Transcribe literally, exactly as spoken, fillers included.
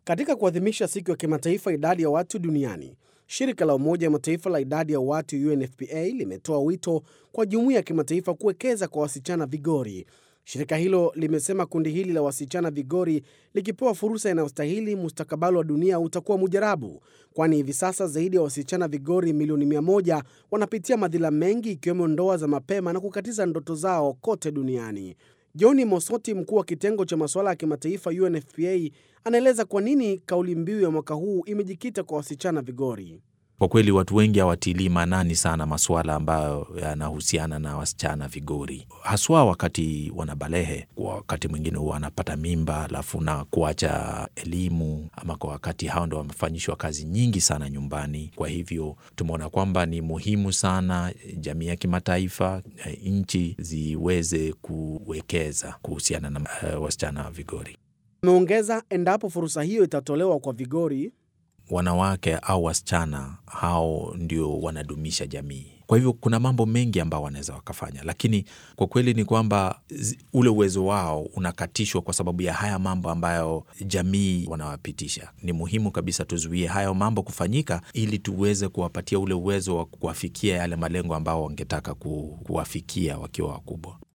Katika kuadhimisha siku ya kimataifa idadi ya watu duniani, shirika la Umoja wa Mataifa la idadi ya watu U N F P A limetoa wito kwa jumuiya ya kimataifa kuwekeza kwa wasichana vigori. Shirika hilo limesema kundi hili la wasichana vigori likipewa fursa inayostahili, mustakabali wa dunia utakuwa mujarabu, kwani hivi sasa zaidi ya wasichana vigori milioni mia moja wanapitia madhila mengi, ikiwemo ndoa za mapema na kukatiza ndoto zao kote duniani. John Mosoti, mkuu wa kitengo cha masuala ya kimataifa U N F P A, anaeleza kwa nini kauli mbiu ya mwaka huu imejikita kwa wasichana vigori. Kwa kweli watu wengi hawatilii maanani sana masuala ambayo yanahusiana na wasichana vigori. Haswa wakati wanabalehe, wakati mwingine wanapata mimba alafu na kuacha elimu, ama kwa wakati hao ndo wamefanyishwa kazi nyingi sana nyumbani. Kwa hivyo tumeona kwamba ni muhimu sana jamii ya kimataifa, nchi ziweze kuwekeza kuhusiana na uh, wasichana vigori. Ameongeza endapo fursa hiyo itatolewa kwa vigori, wanawake au wasichana hao ndio wanadumisha jamii. Kwa hivyo kuna mambo mengi ambao wanaweza wakafanya, lakini kwa kweli ni kwamba ule uwezo wao unakatishwa kwa sababu ya haya mambo ambayo jamii wanawapitisha. Ni muhimu kabisa tuzuie hayo mambo kufanyika ili tuweze kuwapatia ule uwezo wa kuwafikia yale malengo ambao wangetaka kuwafikia wakiwa wakubwa.